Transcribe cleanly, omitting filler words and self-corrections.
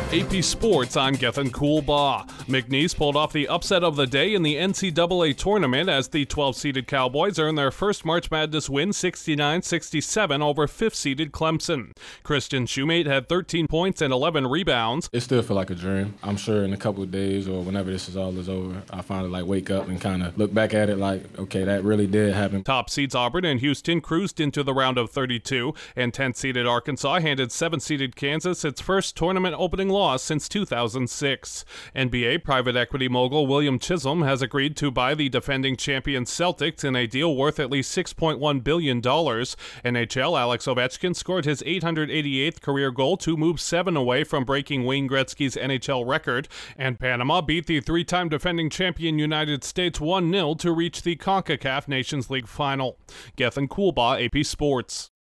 AP Sports on Gethin Coolbaugh. McNeese pulled off the upset of the day in the NCAA tournament as the 12-seeded Cowboys earned their first March Madness win 69-67 over 5th-seeded Clemson. Christian Shoemate had 13 points and 11 rebounds. It still feels like a dream. I'm sure in a couple of days or whenever this is over, I finally wake up and kind of look back at it like, okay, that really did happen. Top seeds Auburn and Houston cruised into the round of 32, and 10th-seeded Arkansas handed 7th-seeded Kansas its first tournament opening loss since 2006. NBA private equity mogul William Chisholm has agreed to buy the defending champion Celtics in a deal worth at least $6.1 billion. NHL Alex Ovechkin scored his 888th career goal to move 7 away from breaking Wayne Gretzky's NHL record, and Panama beat the 3-time defending champion United States 1-0 to reach the CONCACAF Nations League final. Gethin Coolbaugh, AP Sports.